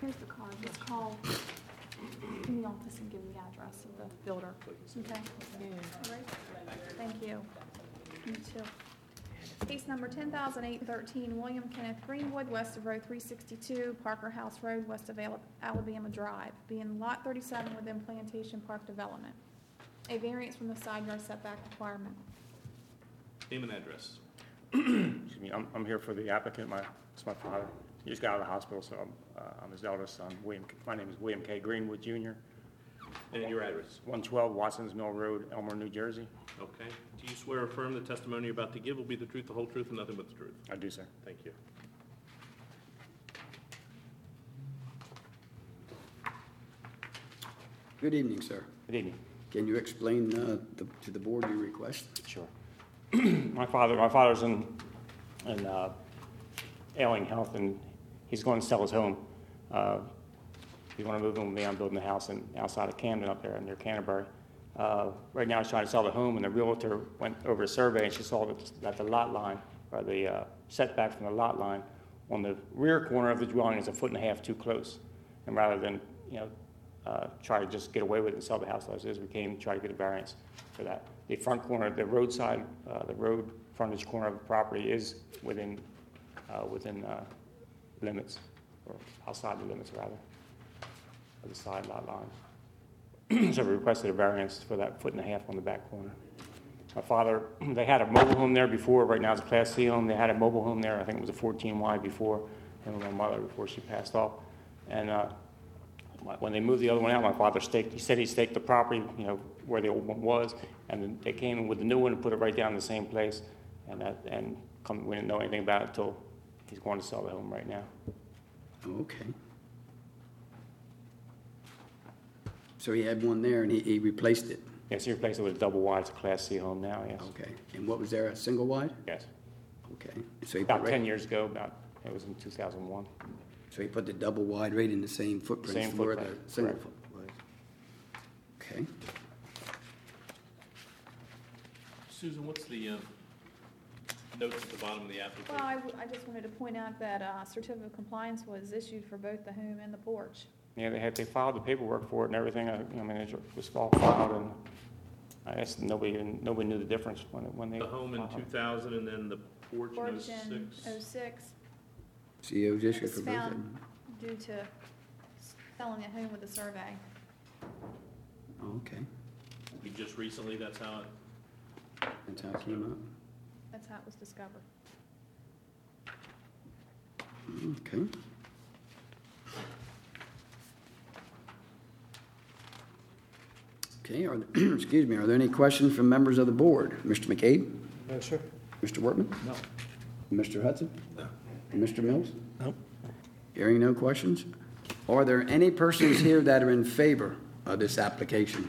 Here's the card. Just call in the office and give them the address of the builder. Okay? All right. Thank you. You too. Case number 10,813, William Kenneth Greenwood, west of Road 362, Parker House Road, west of Alabama Drive, being Lot 37 within Plantation Park Development. A variance from the side yard setback requirement. Name and address. Excuse me, I'm here for the applicant. It's my father. He just got out of the hospital, so I'm his eldest son. My name is William K. Greenwood, Jr. And your address. 112 Watson's Mill Road, Elmer, New Jersey. Okay. Do you swear or affirm the testimony you're about to give will be the truth, the whole truth, and nothing but the truth? I do, sir. Thank you. Good evening, sir. Good evening. Can you explain to the board your request? Sure. My father's in ailing health, and he's going to sell his home. He's going to move in with me. I'm building a house outside of Camden up there near Canterbury. Right now he's trying to sell the home, and the realtor went over a survey, and she saw that the lot line, or the setback from the lot line on the rear corner of the dwelling is 1.5 feet too close. And rather than, try to just get away with it and sell the house as is, we came to try to get a variance for that. The front corner, the roadside, the road frontage corner of the property is within limits, or outside the limits rather, of the side lot line. So we requested a variance for that 1.5 feet on the back corner. My father, they had a mobile home there before. Right now it's a Class C home. They had a mobile home there. I think it was a 14 wide before, and my mother before she passed off. And when they moved the other one out, my father he said he staked the property, where the old one was, and then they came in with the new one and put it right down in the same place. We didn't know anything about it until he's going to sell the home right now. Okay. So he had one there, and he replaced it? Yes, he replaced it with a double wide. It's a Class C home now, yes. Okay. And what was there, a single wide? Yes. Okay. So he About 10 years ago, it was in 2001. So he put the double wide right in the same footprint Same where footprint, the single correct. foot was. Okay. Susan, what's the notes at the bottom of the application? Well, I just wanted to point out that certificate of compliance was issued for both the home and the porch. Yeah, they filed the paperwork for it and everything. It was all filed, and I guess nobody knew the difference when they. The home in filed it. 2000 and then the porch in Porch 06. in 06. CO's It issued was for both of found them? due to selling a home with a survey. Okay. We just recently, that's how it. That's how it came That's how it was discovered. up? Okay. Okay, excuse me, are there any questions from members of the board? Mr. McCabe? No, sir. Mr. Wortman? No. Mr. Hudson? No. And Mr. Mills? No. Hearing no questions? Are there any persons here that are in favor of this application?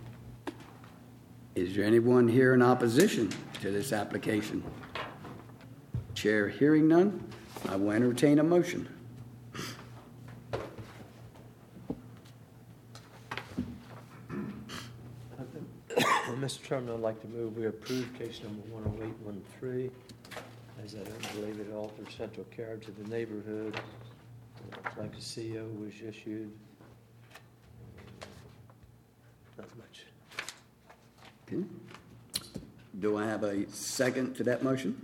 Is there anyone here in opposition to this application? Chair hearing none, I will entertain a motion. Well, Mr. Chairman, I'd like to move we approve case number 10813, as I don't believe it alters central character of the neighborhood. It looks like a CO was issued. Not much. Okay. Do I have a second to that motion?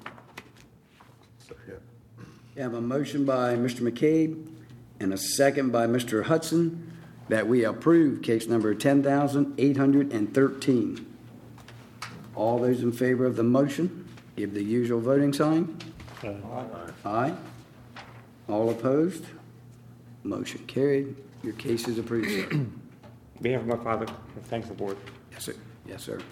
I have a motion by Mr. McCabe and a second by Mr. Hudson that we approve case number 10,813. All those in favor of the motion, give the usual voting sign. Aye. Aye. All opposed? Motion carried. Your case is approved, sir. On behalf of my father, thanks the board. Yes, sir. Yes, sir.